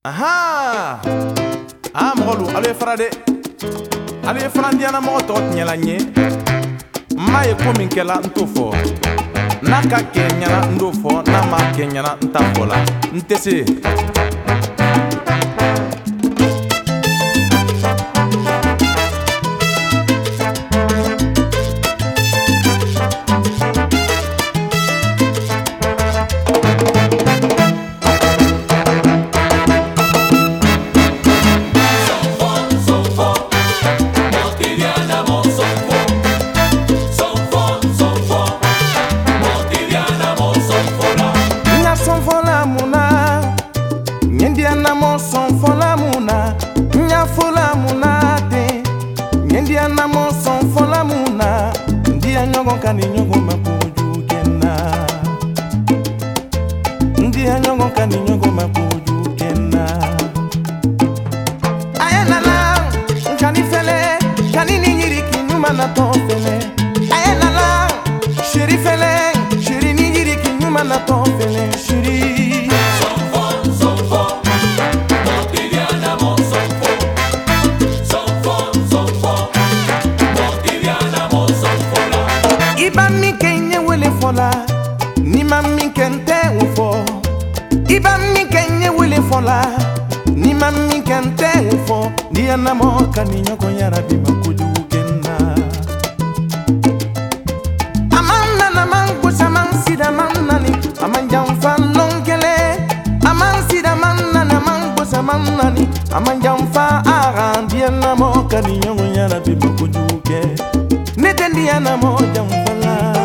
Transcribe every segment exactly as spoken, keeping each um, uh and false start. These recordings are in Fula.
Aha! Ah, mɔgɔlu, alu ye fara dɛ. Alu ye farandiana mɔgɔ tɔgɔ tiɲɛla n ye. N m'a ye ko min kɛla n t'o fɔ. N'a ka kɛ ɲɛna n t'o fɔ, n'a ma kɛ ɲɛna n t'a fɔ la. N tɛ se. Namo son fola muna, nya fola muna te. Ndia namo son fola muna, ndia nyogo kani nyogo mapuju kena. Ndia nyogo kani nyogo mapuju kena. Ayana la, kani fele, kani ni yiriki nyuma na to fele. Ayana la, shiri fele, shiri ni yiriki nyuma na to fele, shiri. Ni mami kente ufo Iba mi kenye wile fola Ni mami kente ufo Dia na moka ni nyoko yarabi makuju ukena Amanda na mangu sa mansida manani Amanja mfa longele Amansida manana mangu sa manani Amanja mfa ara Dia na moka ni nyoko yarabi makuju uke Nete dia na moja mfala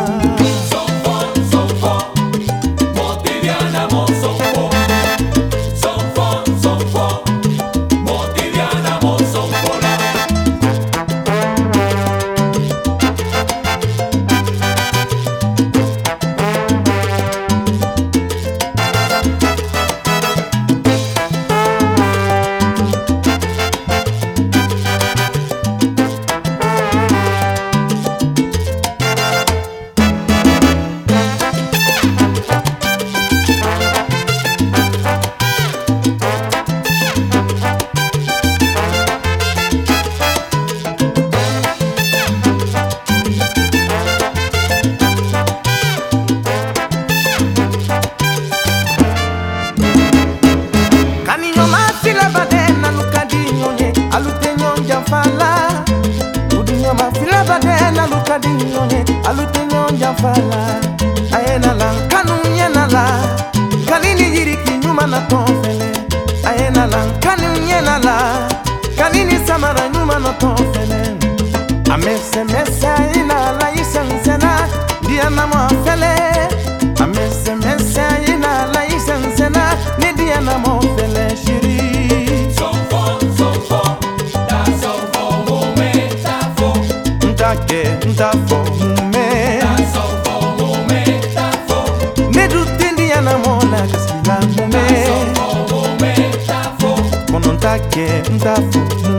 Alutenyo fala Aena la kanu nyena la Kanini yiriki nyuma na tofele Aena la kanu nyena la Kanini samara nyuma na tofele Amese mese ina la isansena Dia na mafele Amese mese ina la isansena Ni dia na mafele shiri Sonfo, sonfo Da sonfo mume tafo Ndake ndafo Take, mtafo